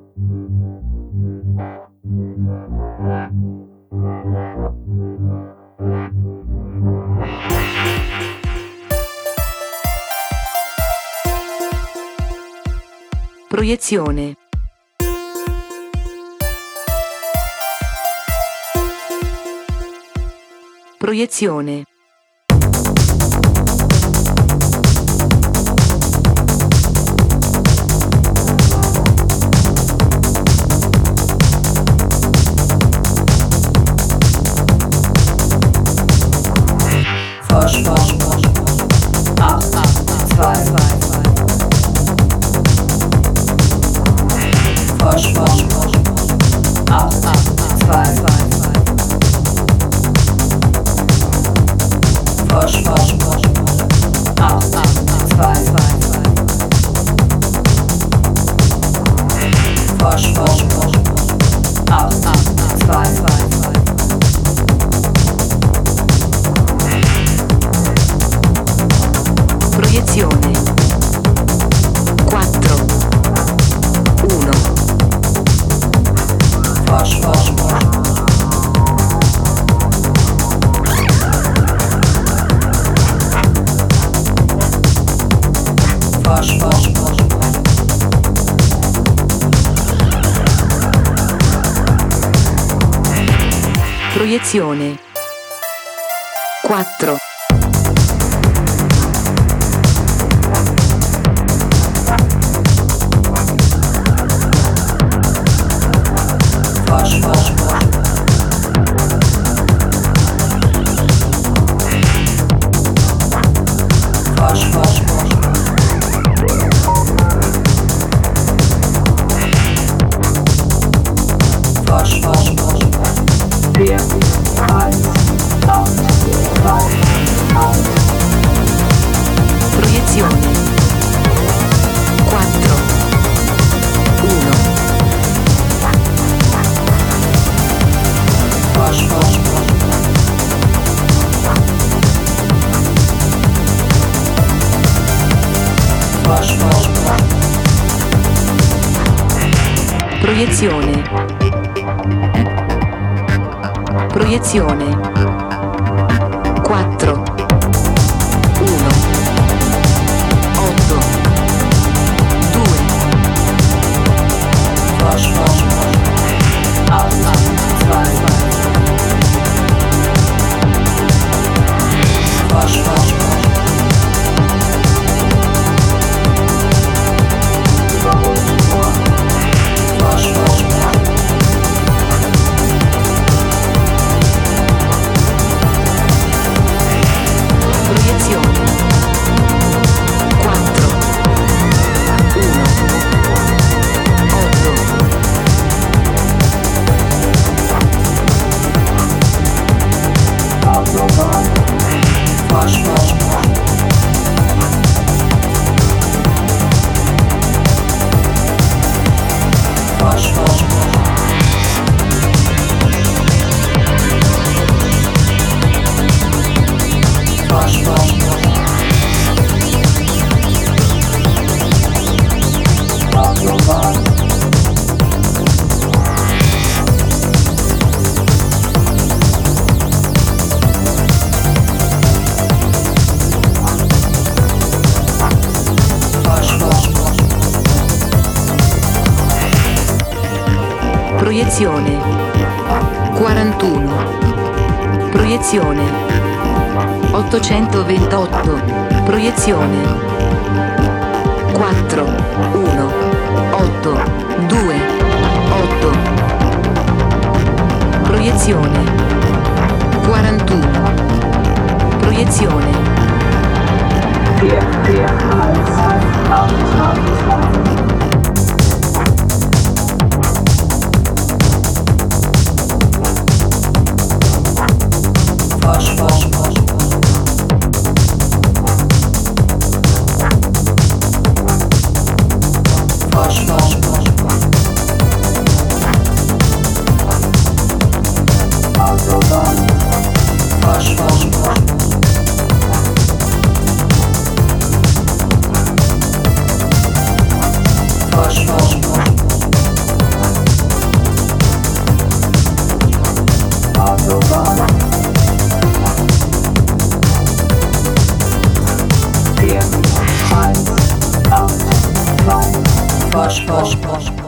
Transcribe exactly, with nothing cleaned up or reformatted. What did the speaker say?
Proiezione. Proiezione. Vorsprung acht, zwei, Vorsprung acht, zwei, Vorsprung acht, zwei, Vorsprung acht, zwei, Proiezione. quattro, uno. Vorsprung Vorsprung Proiezione. quattro. Proiezione. quattro, uno. Proiezione. Proiezione. quattro, uno. otto, due. Proiezione. quarantuno. Proiezione. ottocentoventotto. Proiezione. quattro, uno, otto, due, otto. Proiezione. quarantuno. Proiezione. vier, vier, eins, acht, acht. vier, eins, acht, zwei. Wasch, wasch, wasch.